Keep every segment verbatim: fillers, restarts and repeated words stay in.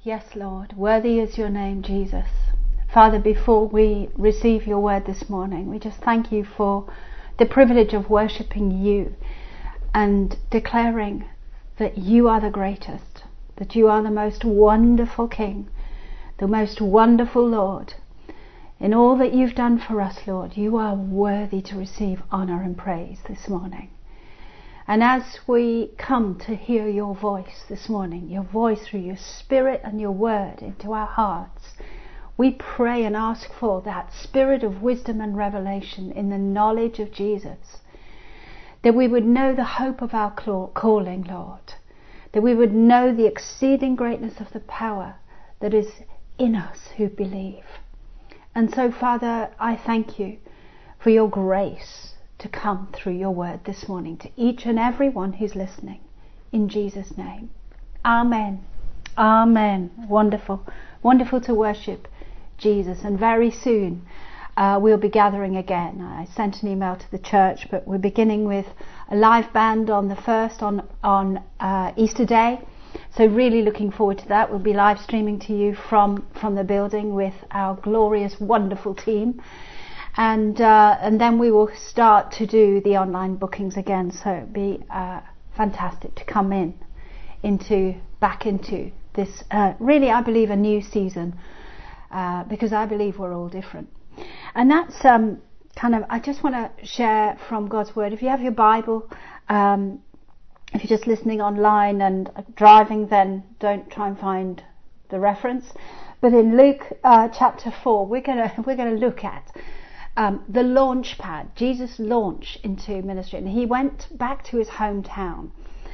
Yes, Lord, worthy is your name, Jesus. Father, before we receive your word this morning, we just thank you for the privilege of worshipping you and declaring that you are the greatest, that you are the most wonderful King, the most wonderful Lord. In all that you've done for us, Lord, you are worthy to receive honour and praise this morning. And as we come to hear your voice this morning, your voice through your Spirit and your word into our hearts, we pray and ask for that spirit of wisdom and revelation in the knowledge of Jesus, that we would know the hope of our calling, Lord, that we would know the exceeding greatness of the power that is in us who believe. And so, Father, I thank you for your grace to come through your word this morning to each and every one who's listening. In Jesus' name. Amen. Amen. Wonderful. Wonderful to worship Jesus. And very soon uh, we'll be gathering again. I sent an email to the church, but we're beginning with a live band on the first on, on uh, Easter Day. So really looking forward to that. We'll be live streaming to you from, from the building with our glorious, wonderful team. And uh, and then we will start to do the online bookings again. So it'll be uh, fantastic to come in into back into this uh, really, I believe, a new season, uh, because I believe we're all different. And that's um, kind of, I just want to share from God's word. If you have your Bible, um, if you're just listening online and driving, then don't try and find the reference. But in Luke uh, chapter four, we're gonna we're gonna look at Um, the launch pad, Jesus' launch into ministry. And he went back to his hometown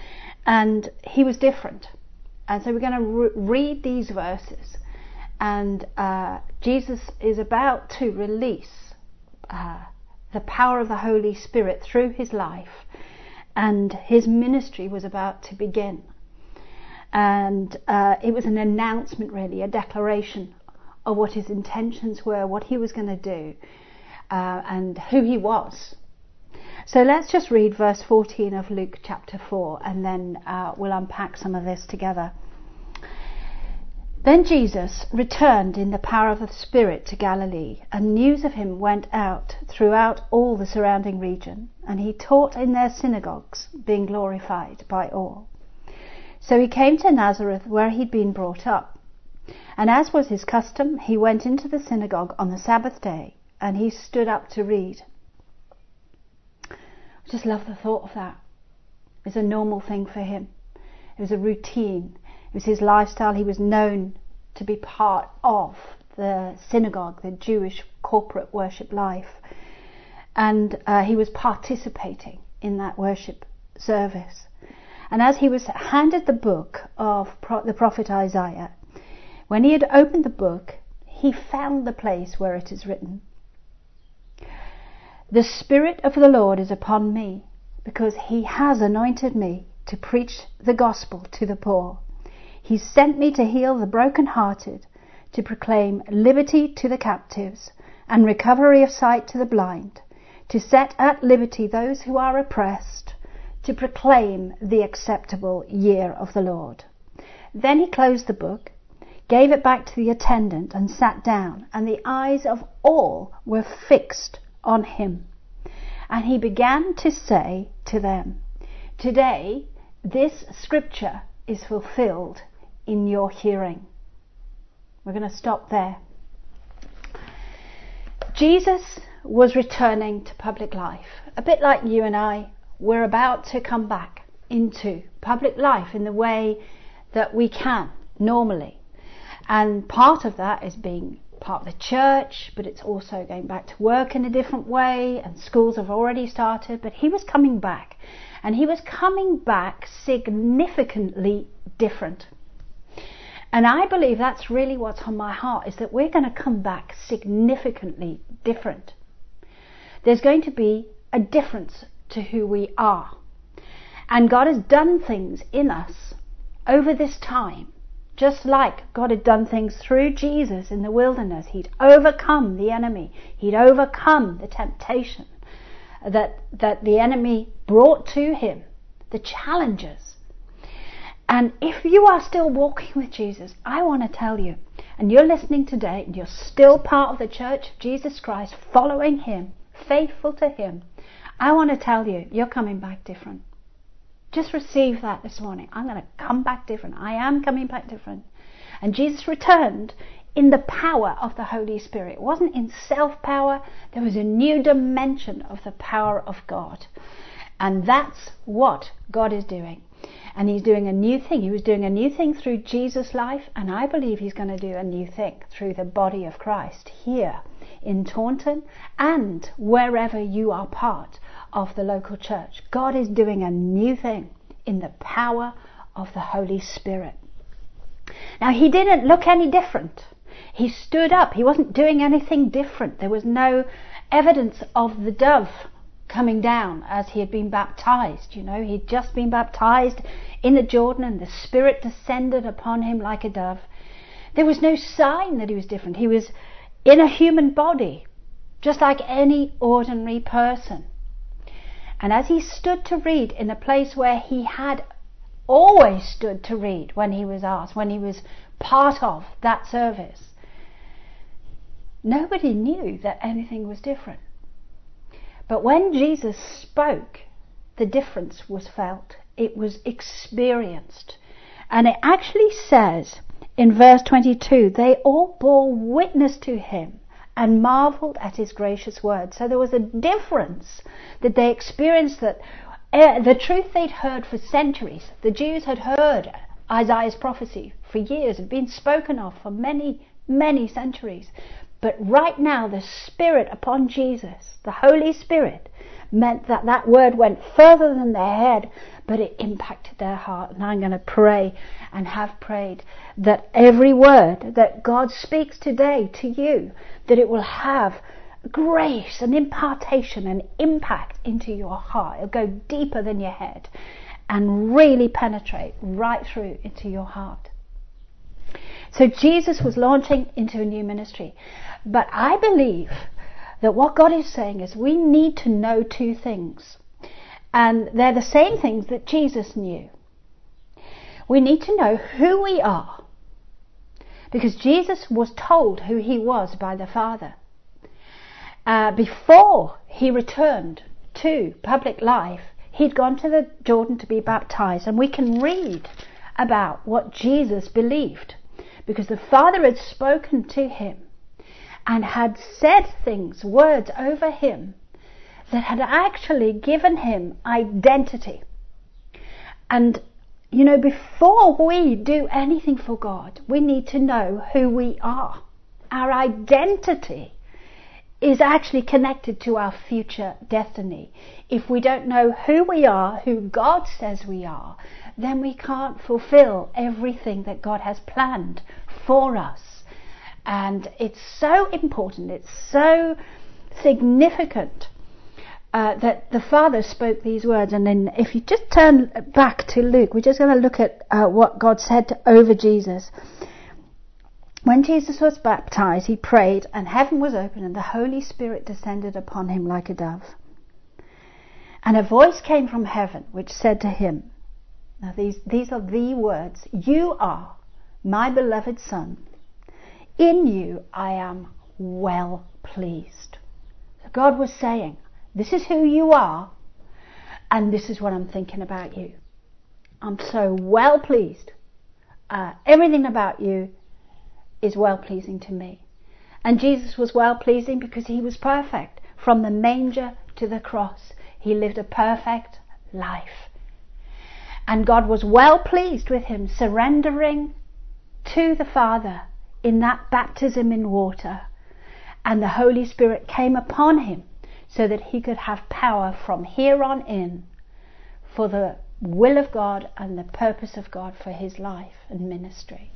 and he was different. And so we're going to re- read these verses. And uh, Jesus is about to release uh, the power of the Holy Spirit through his life. And his ministry was about to begin. And uh, it was an announcement, really, a declaration of what his intentions were, what he was going to do. Uh, and who he was. So let's just read verse fourteen of Luke chapter four, and then uh, we'll unpack some of this together. Then Jesus returned in the power of the Spirit to Galilee, and news of him went out throughout all the surrounding region, and he taught in their synagogues, being glorified by all. So he came to Nazareth, where he'd been brought up. And as was his custom, he went into the synagogue on the Sabbath day, and he stood up to read. I just love the thought of that. It was a normal thing for him. It was a routine. It was his lifestyle. He was known to be part of the synagogue, the Jewish corporate worship life. And uh, he was participating in that worship service. And as he was handed the book of pro- the prophet Isaiah, when he had opened the book, he found the place where it is written, "The Spirit of the Lord is upon me, because he has anointed me to preach the gospel to the poor. He sent me to heal the brokenhearted, to proclaim liberty to the captives, and recovery of sight to the blind, to set at liberty those who are oppressed, to proclaim the acceptable year of the Lord." Then he closed the book, gave it back to the attendant, and sat down, and the eyes of all were fixed on him. And he began to say to them, "Today this scripture is fulfilled in your hearing." We're going to stop there. Jesus was returning to public life, a bit like you and I. We're about to come back into public life in the way that we can normally. And part of that is being part of the church, but it's also going back to work in a different way, and schools have already started. But he was coming back, and he was coming back significantly different. And I believe that's really what's on my heart, is that we're going to come back significantly different. There's going to be a difference to who we are. And God has done things in us over this time. Just like God had done things through Jesus in the wilderness. He'd overcome the enemy. He'd overcome the temptation that, that the enemy brought to him, the challenges. And if you are still walking with Jesus, I want to tell you, and you're listening today, and you're still part of the Church of Jesus Christ, following him, faithful to him, I want to tell you, you're coming back different. Just receive that this morning. I'm going to come back different. I am coming back different. And Jesus returned in the power of the Holy Spirit. It wasn't in self-power. There was a new dimension of the power of God. And that's what God is doing. And he's doing a new thing. He was doing a new thing through Jesus' life, and I believe he's going to do a new thing through the body of Christ here in Taunton and wherever you are part of the local church. God is doing a new thing in the power of the Holy Spirit. Now, he didn't look any different. He stood up. He wasn't doing anything different. There was no evidence of the dove coming down as he had been baptized. You know, he'd just been baptized in the Jordan, and the Spirit descended upon him like a dove. There was no sign that he was different. He was in a human body, just like any ordinary person. And as he stood to read in a place where he had always stood to read when he was asked, when he was part of that service, nobody knew that anything was different. But when Jesus spoke, the difference was felt. It was experienced. And it actually says in verse twenty-two, they all bore witness to him and marveled at his gracious word. So there was a difference that they experienced, that uh, the truth they'd heard for centuries. The Jews had heard Isaiah's prophecy for years. It had been spoken of for many, many centuries. But right now, the Spirit upon Jesus, the Holy Spirit, meant that that word went further than their head, but it impacted their heart. And I'm going to pray and have prayed that every word that God speaks today to you, that it will have grace and impartation and impact into your heart. It'll go deeper than your head and really penetrate right through into your heart. So Jesus was launching into a new ministry. But I believe that what God is saying is we need to know two things. And they're the same things that Jesus knew. We need to know who we are, because Jesus was told who he was by the Father. Uh, before he returned to public life, he'd gone to the Jordan to be baptized. And we can read about what Jesus believed, because the Father had spoken to him and had said things, words over him that had actually given him identity. And, you know, before we do anything for God, we need to know who we are. Our identity is actually connected to our future destiny. If we don't know who we are, who God says we are, then we can't fulfill everything that God has planned for us. And it's so important, it's so significant uh, that the Father spoke these words. And then if you just turn back to Luke, we're just going to look at uh, what God said to, over Jesus. When Jesus was baptized, he prayed, and heaven was opened, and the Holy Spirit descended upon him like a dove. And a voice came from heaven which said to him, now these, these are the words, you are my beloved Son. In you I am well pleased. So God was saying, this is who you are, and this is what I'm thinking about you. I'm so well pleased. Uh, everything about you is well pleasing to me. And Jesus was well pleasing because he was perfect. From the manger to the cross, he lived a perfect life. And God was well pleased with him surrendering to the Father in that baptism in water, and the Holy Spirit came upon him so that he could have power from here on in for the will of God and the purpose of God for his life and ministry.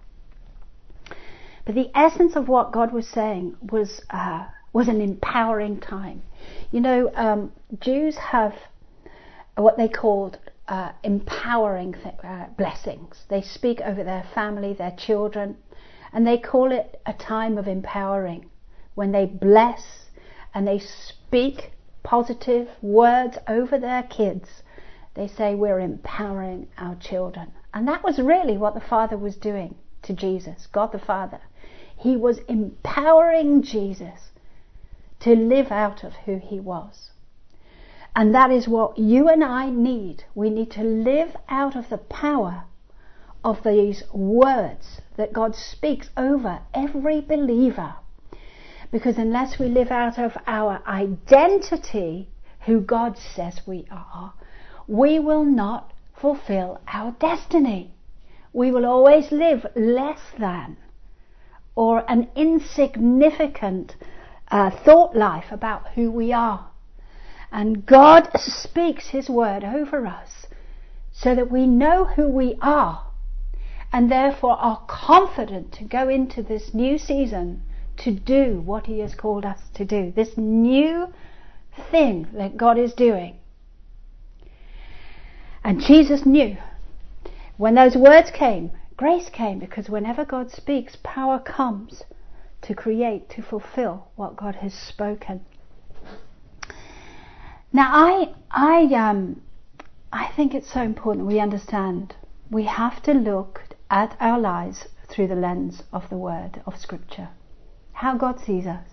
But the essence of what God was saying was uh, was an empowering time. You know, um, Jews have what they called uh, empowering th- uh, blessings. They speak over their family, their children, and they call it a time of empowering, when they bless and they speak positive words over their kids. They say we're empowering our children. And that was really what the Father was doing to Jesus, God the Father. He was empowering Jesus to live out of who he was. And that is what you and I need. We need to live out of the power of these words that God speaks over every believer. Because unless we live out of our identity, who God says we are, we will not fulfill our destiny. We will always live less than, or an insignificant uh, thought life about who we are. And God speaks his word over us so that we know who we are, and therefore are confident to go into this new season to do what he has called us to do, this new thing that God is doing. And Jesus knew when those words came, grace came, because whenever God speaks, power comes to create, to fulfill what God has spoken. Now, I, I, um, I think it's so important we understand we have to look at our lives through the lens of the Word of Scripture, how God sees us.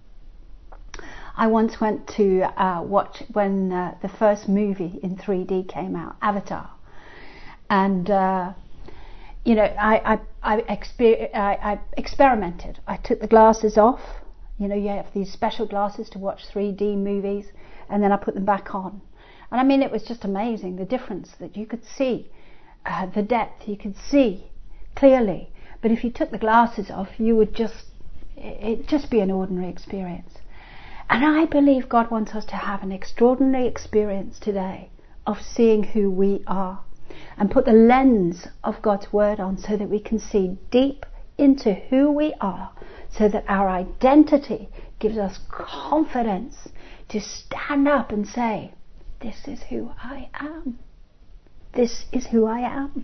I once went to uh, watch when uh, the first movie in three D came out, Avatar, and uh, you know, I I I, exper- I I experimented. I took the glasses off. You know, you have these special glasses to watch three D movies, and then I put them back on. And I mean, it was just amazing, the difference that you could see, uh, the depth, you could see clearly. But if you took the glasses off, you would just, it'd just be an ordinary experience. And I believe God wants us to have an extraordinary experience today of seeing who we are, and put the lens of God's word on so that we can see deep into who we are, so that our identity gives us confidence to stand up and say, this is who I am. This is who I am.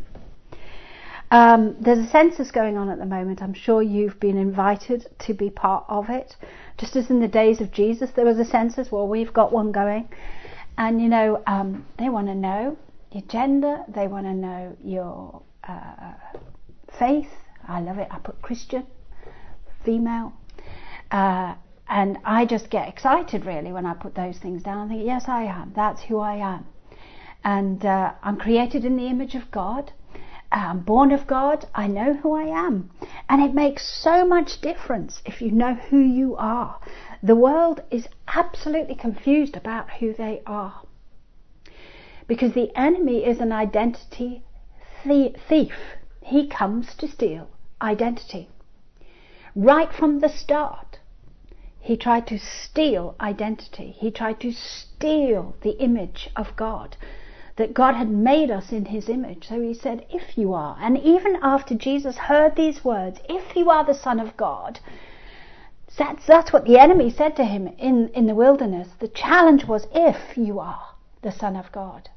Um, there's a census going on at the moment. I'm sure you've been invited to be part of it. Just as in the days of Jesus there was a census, well, we've got one going. And you know, um, they want to know your gender, they want to know your uh, faith. I love it. I put Christian, female. Uh, and I just get excited really when I put those things down. I think, yes, I am. That's who I am. And uh, I'm created in the image of God. I'm born of God. I know who I am. And it makes so much difference if you know who you are. The world is absolutely confused about who they are, because the enemy is an identity thief. He comes to steal identity. Right from the start, he tried to steal identity. He tried to steal the image of God, that God had made us in his image. So he said, if you are, and even after Jesus heard these words, if you are the Son of God, that's, that's what the enemy said to him in, in the wilderness. The challenge was, if you are the Son of God.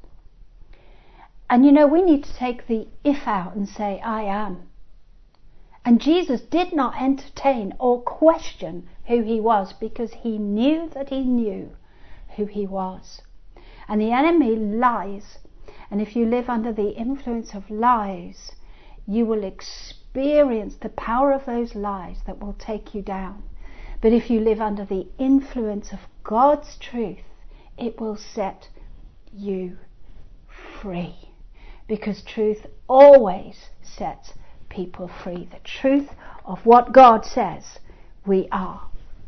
And you know, we need to take the if out and say, I am. And Jesus did not entertain or question who he was, because he knew that he knew who he was. And the enemy lies. And if you live under the influence of lies, you will experience the power of those lies that will take you down. But if you live under the influence of God's truth, it will set you free. Because truth always sets people free. The truth of what God says we are.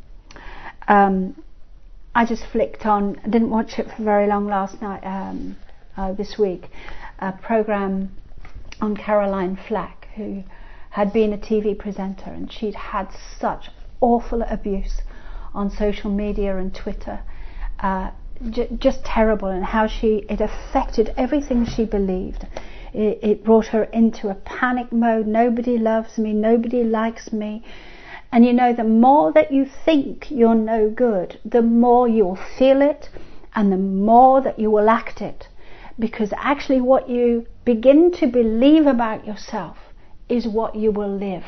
Um, I just flicked on, I didn't watch it for very long last night, um, uh, this week, a program on Caroline Flack, who had been a T V presenter, and she'd had such awful abuse on social media and Twitter, uh, j- just terrible, and how she it affected everything she believed. It, it brought her into a panic mode. Nobody loves me, nobody likes me. And you know, the more that you think you're no good, the more you'll feel it, and the more that you will act it. Because actually what you begin to believe about yourself is what you will live.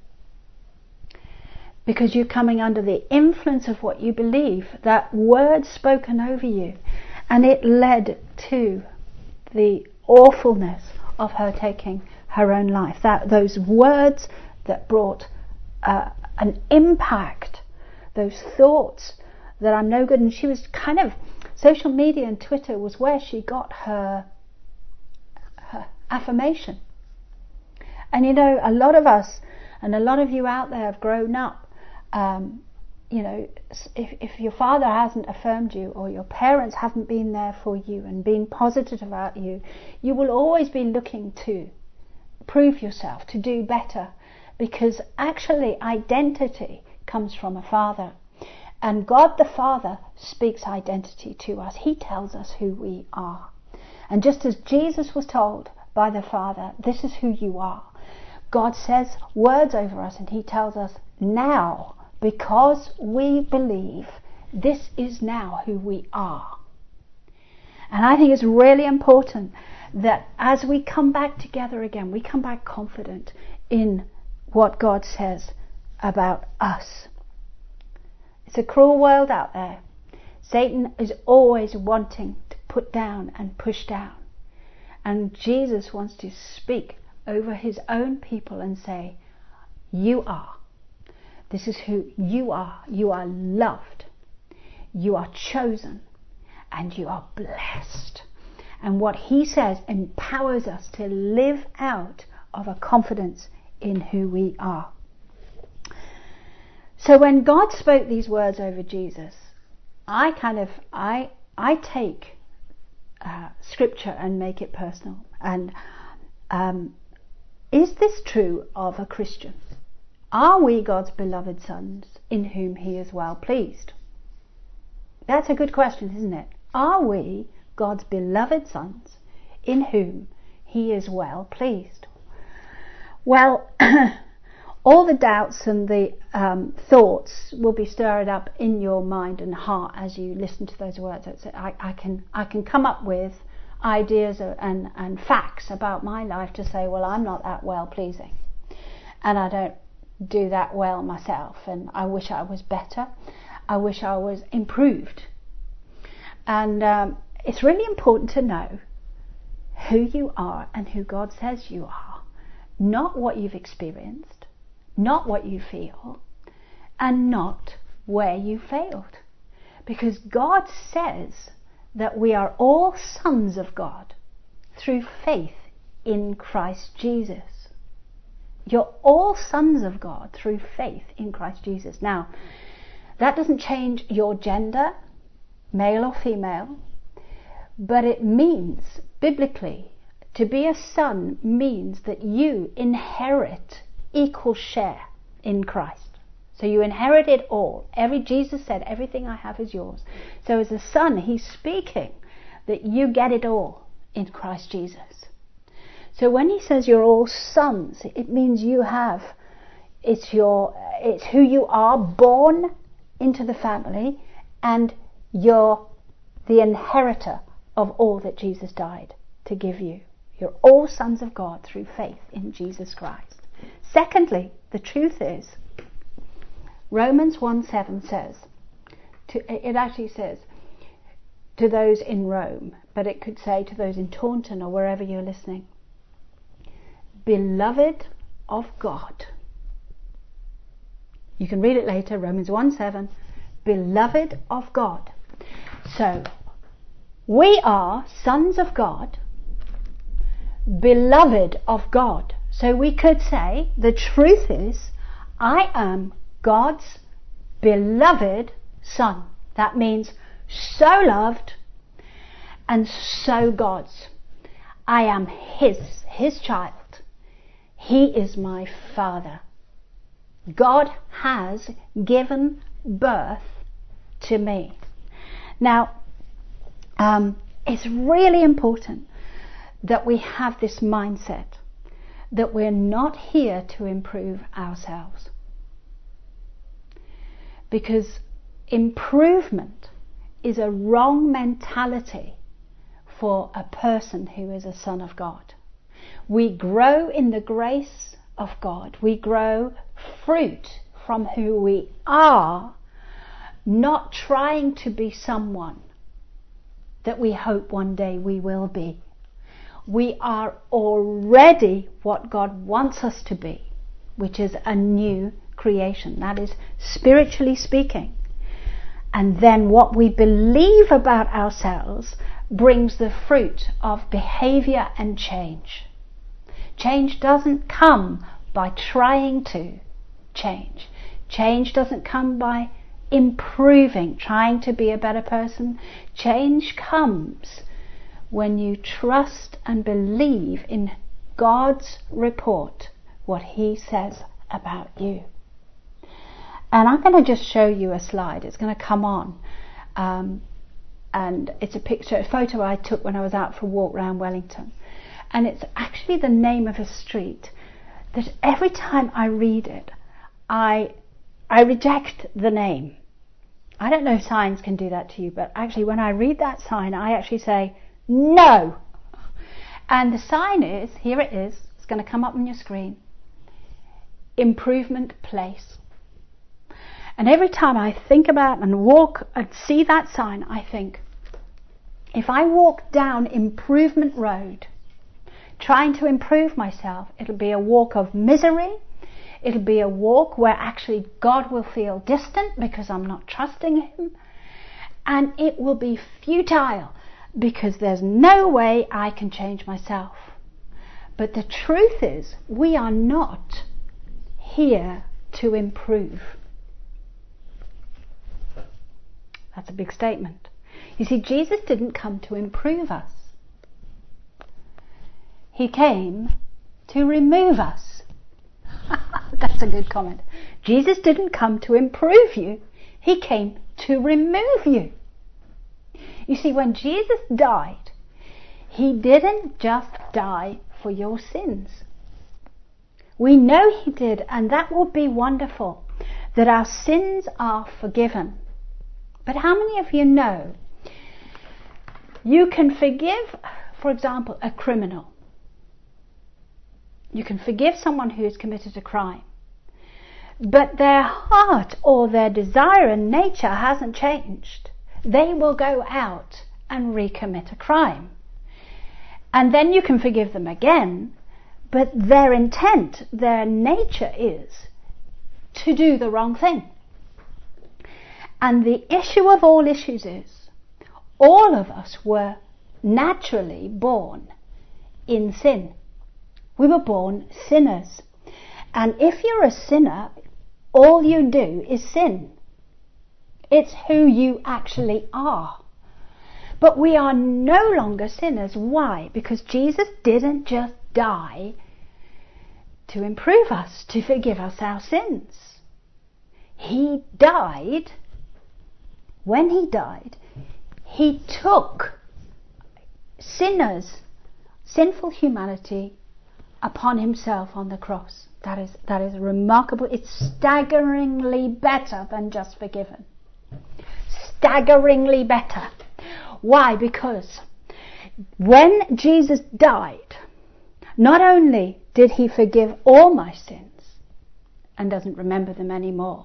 Because you're coming under the influence of what you believe, that word spoken over you. And it led to the awfulness of her taking her own life. That those words that brought uh, an impact, those thoughts that I'm no good. And she was kind of, social media and Twitter was where she got her, her affirmation. And you know, a lot of us and a lot of you out there have grown up, um, you know, if, if your father hasn't affirmed you or your parents haven't been there for you and been positive about you, you will always be looking to prove yourself, to do better, because actually identity comes from a father. And God the Father speaks identity to us. He tells us who we are. And just as Jesus was told by the Father, this is who you are, God says words over us and he tells us now, because we believe, this is now who we are. And I think it's really important that as we come back together again, we come back confident in what God says about us. It's a cruel world out there. Satan is always wanting to put down and push down. And Jesus wants to speak over his own people and say, you are. This is who you are. You are loved. You are chosen. And you are blessed. And what he says empowers us to live out of a confidence in who we are. So when God spoke these words over Jesus, I kind of, I I take uh, scripture and make it personal. And um, is this true of a Christian? Are we God's beloved sons in whom he is well pleased? That's a good question, isn't it? Are we God's beloved sons in whom he is well pleased? Well, all the doubts and the um, thoughts will be stirred up in your mind and heart as you listen to those words. I, I can I can come up with ideas and, and facts about my life to say, well, I'm not that well pleasing, and I don't do that well myself, and I wish I was better. I wish I was improved. And um, it's really important to know who you are and who God says you are, not what you've experienced, not what you feel, and not where you failed. Because God says that we are all sons of God through faith in Christ Jesus. You're all sons of God through faith in Christ Jesus. Now, that doesn't change your gender, male or female, but it means, biblically, to be a son means that you inherit equal share in Christ. So you inherit it all. Every Jesus said, everything I have is yours. So as a son, he's speaking that you get it all in Christ Jesus. So when he says you're all sons, it means you have, it's your, it's who you are, born into the family, and you're the inheritor of all that Jesus died to give you. You're all sons of God through faith in Jesus Christ. Secondly, the truth is, Romans one seven says, to, it actually says, to those in Rome, but it could say to those in Taunton or wherever you're listening, beloved of God. You can read it later, Romans one seven, beloved of God. So, we are sons of God, beloved of God. So we could say, the truth is, I am God's beloved son. That means so loved and so God's. I am his, his child. He is my father. God has given birth to me. Now, um, it's really important that we have this mindset that we're not here to improve ourselves. Because improvement is a wrong mentality for a person who is a son of God. We grow in the grace of God. We grow fruit from who we are, not trying to be someone that we hope one day we will be. We are already what God wants us to be, which is a new creation. That is spiritually speaking. And then what we believe about ourselves brings the fruit of behavior and change. Change doesn't come by trying to change. Change doesn't come by improving, trying to be a better person. Change comes when you trust and believe in God's report, what He says about you. And I'm going to just show you a slide. It's going to come on. Um, and it's a picture, a photo I took when I was out for a walk around Wellington. And it's actually the name of a street that every time I read it, I I reject the name. I don't know if signs can do that to you, but actually when I read that sign, I actually say, no. And the sign is, here it is, it's going to come up on your screen, Improvement Place. And every time I think about and walk and see that sign, I think, if I walk down Improvement Road, trying to improve myself, it'll be a walk of misery. It'll be a walk where actually God will feel distant because I'm not trusting Him. And it will be futile because there's no way I can change myself. But the truth is, we are not here to improve. That's a big statement. You see, Jesus didn't come to improve us. He came to remove us. That's a good comment. Jesus didn't come to improve you. He came to remove you. You see, when Jesus died, He didn't just die for your sins. We know He did, and that would be wonderful, that our sins are forgiven. But how many of you know you can forgive, for example, a criminal? You can forgive someone who has committed a crime, but their heart or their desire and nature hasn't changed. They will go out and recommit a crime. And then you can forgive them again, but their intent, their nature is to do the wrong thing. And the issue of all issues is, all of us were naturally born in sin. We were born sinners. And if you're a sinner, all you do is sin. It's who you actually are. But we are no longer sinners. Why? Because Jesus didn't just die to improve us, to forgive us our sins. He died. When He died, He took sinners, sinful humanity, upon Himself on the cross. That is, that is remarkable. It's staggeringly better than just forgiven. Staggeringly better. Why? Because when Jesus died, not only did He forgive all my sins and doesn't remember them anymore,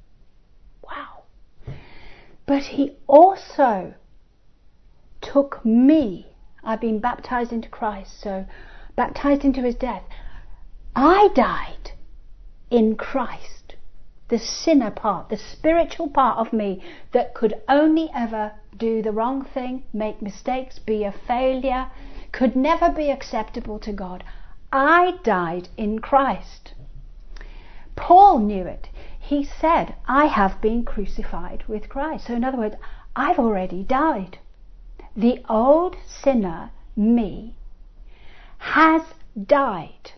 wow, but He also took me. I've been baptized into Christ, so baptized into His death. I died in Christ. The sinner part, the spiritual part of me that could only ever do the wrong thing, make mistakes, be a failure, could never be acceptable to God. I died in Christ. Paul knew it. He said, I have been crucified with Christ. So in other words, I've already died. The old sinner, me, has died.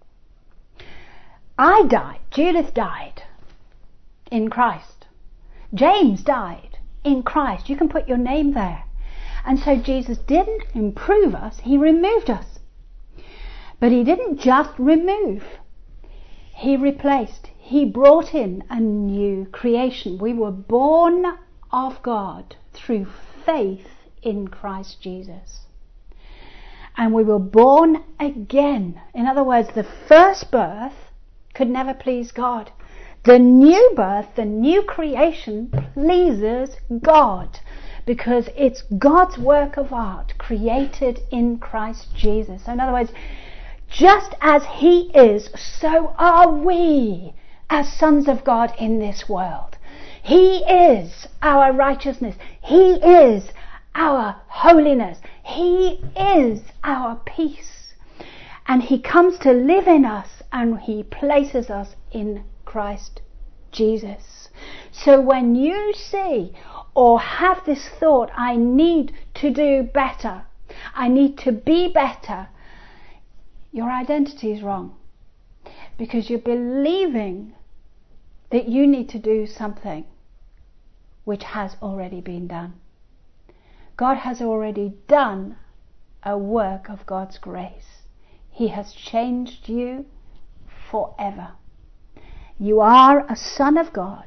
I died. Judith died in Christ. James died in Christ. You can put your name there. And so Jesus didn't improve us, He removed us. But He didn't just remove. He replaced. He brought in a new creation. We were born of God through faith in Christ Jesus. And we were born again. In other words, the first birth could never please God. The new birth, the new creation pleases God because it's God's work of art created in Christ Jesus. So in other words, just as he is, so are we as sons of God in this world. He is our righteousness. He is our holiness. He is our peace. And he comes to live in us, and he places us in Christ Jesus. So when you see or have this thought, I need to do better, I need to be better, your identity is wrong, because you're believing that you need to do something which has already been done. God has already done a work of God's grace. He has changed you forever. You are a son of God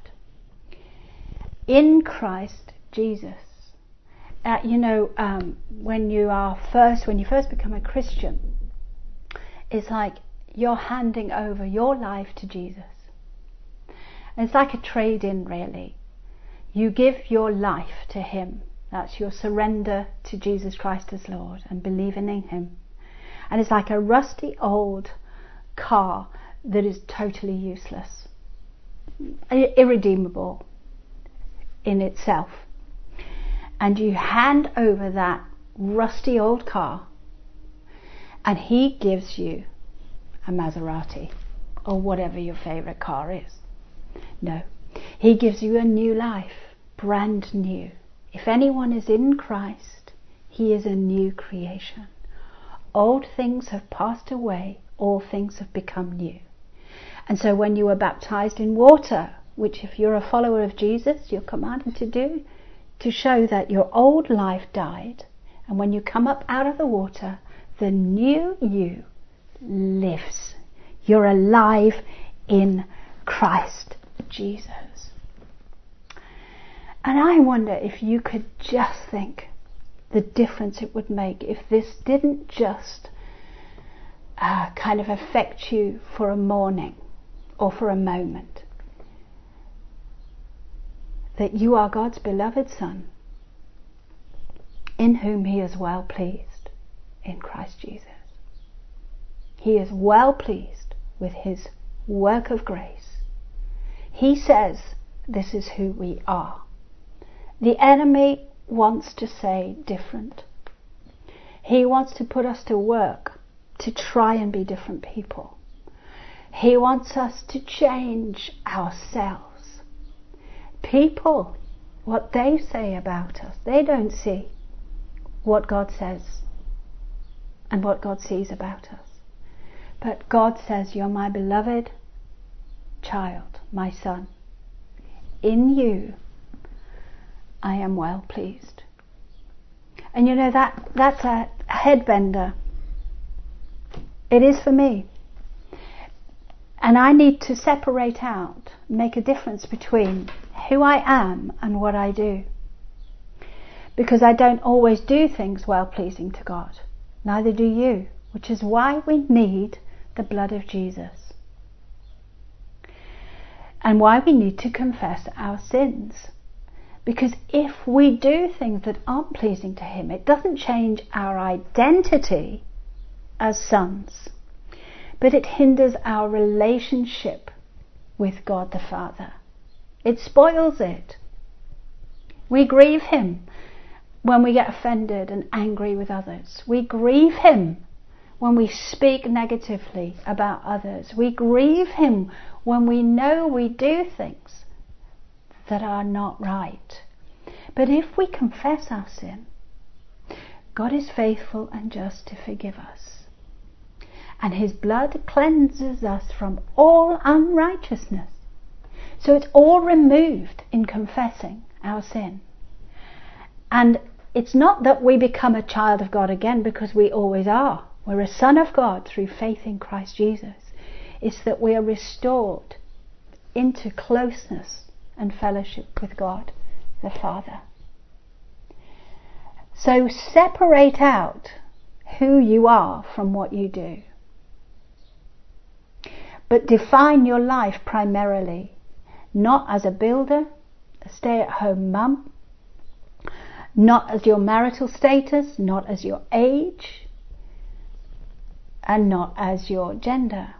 in Christ Jesus. Uh, you know, um, when you are first, when you first become a Christian, it's like you're handing over your life to Jesus. And it's like a trade-in, really. You give your life to him. That's your surrender to Jesus Christ as Lord and believing in him. And it's like a rusty old car that is totally useless, irredeemable in itself. And you hand over that rusty old car, and he gives you a Maserati or whatever your favourite car is. No, he gives you a new life, brand new. If anyone is in Christ, he is a new creation. Old things have passed away, all things have become new. And so when you are baptized in water, which if you're a follower of Jesus, you're commanded to do, to show that your old life died, and when you come up out of the water, the new you lives. You're alive in Christ Jesus. And I wonder if you could just think the difference it would make if this didn't just uh, kind of affect you for a morning or for a moment. That you are God's beloved Son, in whom he is well pleased in Christ Jesus. He is well pleased with his work of grace. He says this is who we are. The enemy wants to say different. He wants to put us to work to try and be different people. He wants us to change ourselves. People, what they say about us, they don't see what God says and what God sees about us. But God says, you're my beloved child, my son. In you I am well pleased. And you know, that that's a headbender. It is for me. And I need to separate out, make a difference between who I am and what I do. Because I don't always do things well pleasing to God. Neither do you. Which is why we need the blood of Jesus. And why we need to confess our sins. Because if we do things that aren't pleasing to him, it doesn't change our identity as sons, but it hinders our relationship with God the Father. It spoils it. We grieve him when we get offended and angry with others. We grieve him when we speak negatively about others. We grieve him when we know we do things that are not right. But if we confess our sin, God is faithful and just to forgive us. And his blood cleanses us from all unrighteousness. So it's all removed in confessing our sin. And it's not that we become a child of God again, because we always are. We're a son of God through faith in Christ Jesus. It's that we are restored into closeness and fellowship with God the Father. So separate out who you are from what you do. But define your life primarily, not as a builder, a stay-at-home mum, not as your marital status, not as your age, and not as your gender.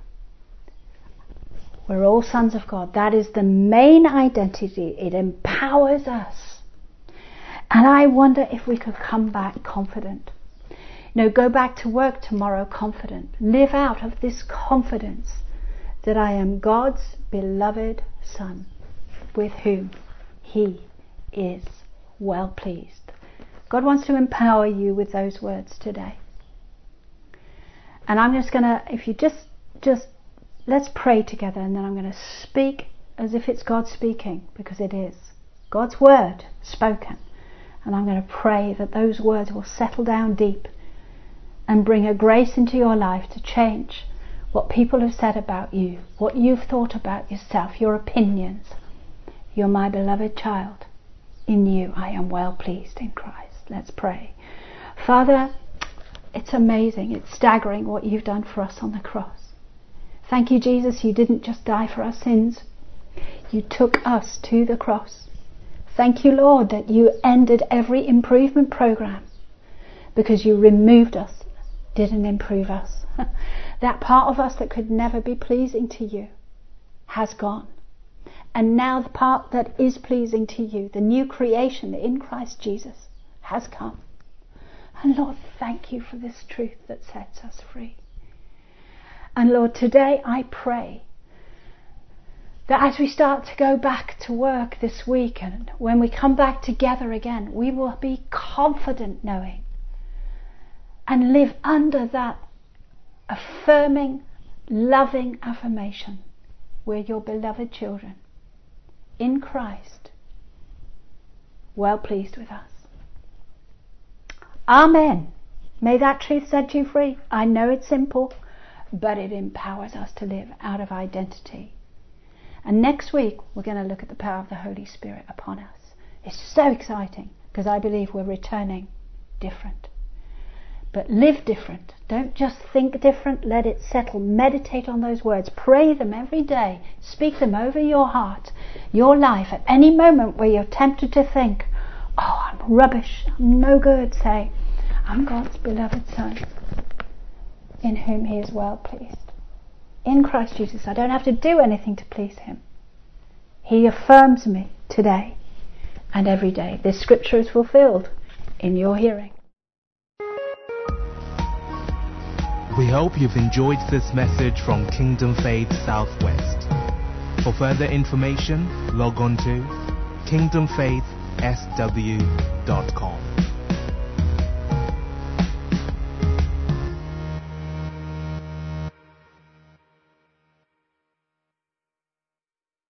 We're all sons of God. That is the main identity. It empowers us. And I wonder if we could come back confident. You know, go back to work tomorrow confident. Live out of this confidence that I am God's beloved Son, with whom He is well pleased. God wants to empower you with those words today. And I'm just going to, if you just, just, let's pray together, and then I'm going to speak as if it's God speaking, because it is. God's word spoken. And I'm going to pray that those words will settle down deep and bring a grace into your life to change what people have said about you, what you've thought about yourself, your opinions. You're my beloved child. In you I am well pleased in Christ. Let's pray. Father, it's amazing, it's staggering what you've done for us on the cross. Thank you, Jesus, you didn't just die for our sins. You took us to the cross. Thank you, Lord, that you ended every improvement program because you removed us, didn't improve us. That part of us that could never be pleasing to you has gone. And now the part that is pleasing to you, the new creation in Christ Jesus, has come. And Lord, thank you for this truth that sets us free. And Lord, today I pray that as we start to go back to work this week, and when we come back together again, we will be confident knowing and live under that affirming, loving affirmation. We're your beloved children in Christ, well pleased with us. Amen. May that truth set you free. I know it's simple, but it empowers us to live out of identity. And next week we're going to look at the power of the Holy Spirit upon us. It's so exciting because I believe we're returning different. But live different. Don't just think different. Let it settle. Meditate on those words. Pray them every day. Speak them over your heart, your life. At any moment where you're tempted to think, oh, I'm rubbish, I'm no good, say, I'm God's beloved Son, in whom He is well pleased. In Christ Jesus, I don't have to do anything to please Him. He affirms me today and every day. This scripture is fulfilled in your hearing. We hope you've enjoyed this message from Kingdom Faith Southwest. For further information, log on to kingdom faith s w dot com.